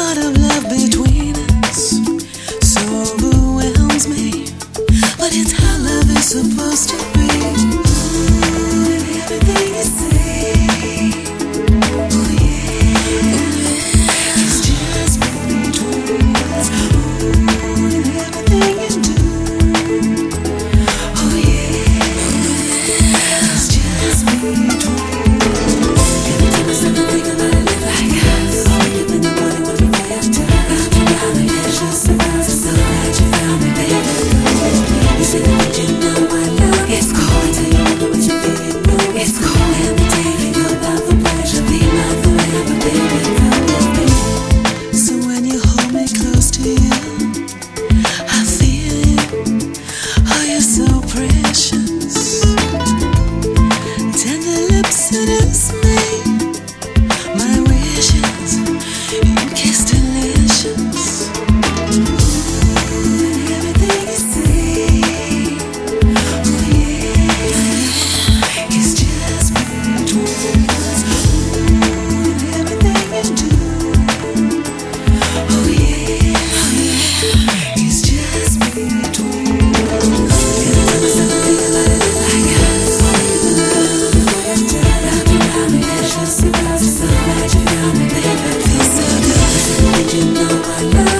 thought of love between us so overwhelms me, but it's how love is supposed to be. Ooh, and everything you say, oh yeah, it's just between us. Ooh, and everything you do, oh yeah, it's just between us. Every time I start to think about it, live like us. I wake up in the morning wondering where I've done. It's just about to so glad you found me, baby. You say that you know I love. It's cold. I tell you never what you feel. No, it's cold. Let me take you about for pleasure. Be mine forever, baby. Come with me. So when you hold me close to you, I feel you. Oh, you're so precious. Tender lips seduce me. My wishes, you kiss delicious. Ooh, and everything you say, oh yeah, it's just between us. Ooh, and everything you do, oh yeah, it's just between us. Every time I start to think about it, it's like us. It's just about to so glad you found me, baby. Feels so good. You know I love.